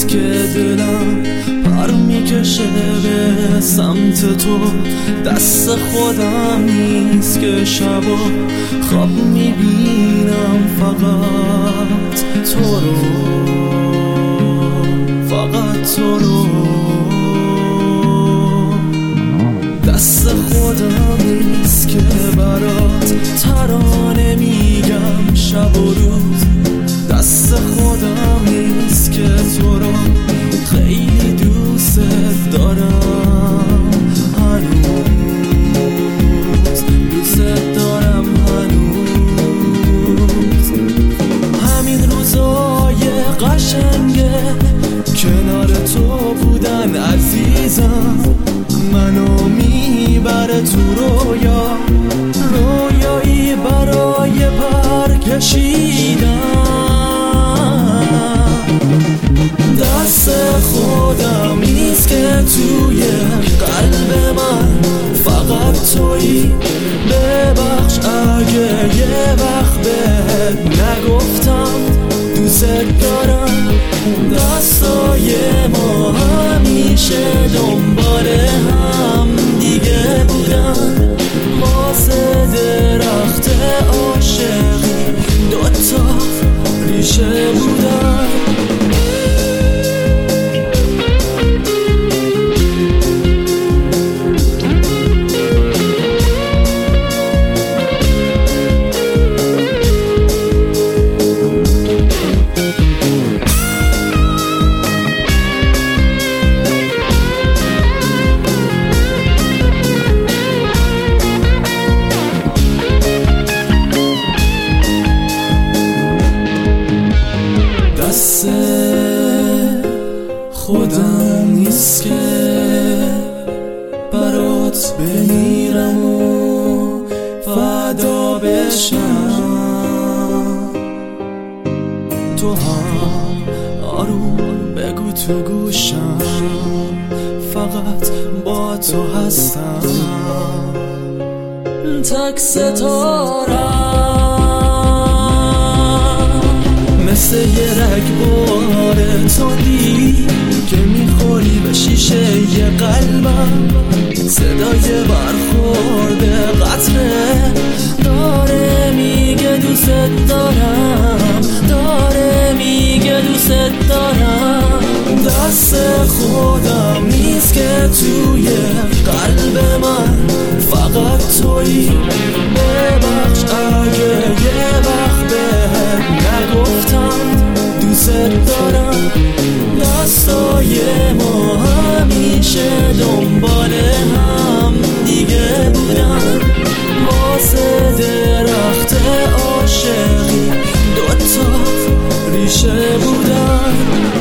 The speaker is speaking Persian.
نیست که دلم پر میکشه به سمت تو، دست خودم نیست که شبا خواب میبینم فقط تو رو، فقط تو رو. دست خودم نیست که برات ترانه میگم شب و روز، دست خودم نیست که تو رو خیلی دوست دارم هنوز، دوست دارم هنوز. همین روزای قشنگه کنار تو بودن عزیزم، منو میبره تو رویا، رویایی برای پر کشیدن. دست خودم نیست که توی قلب من فقط تویی، ببخش اگه یه وقت بهت نگفتم دوست دارم. دستای ما همیشه دنبال هم دیگه بودن، واسه درخت عاشقی دوتا ریشه بودن. دست خودم نیست که برات بمیرم و فدا بشم، تو هم آروم بگو تو گوشم فقط با تو هستم. تک ستارم مثل یه رگبار تندی که میخوری به شیشه یه قلبم، صدای برخورد قطره داره میگه دوست دارم، داره میگه دوست دارم. دست خودم نیست که توی قلب من فقط تویی، ببخش اگه یه وقت بهت نگفتم دوست دارم. دستای ما همیشه دنبال هم دیگه بودن، واسه درخت عاشقی دوتا ریشه بودن.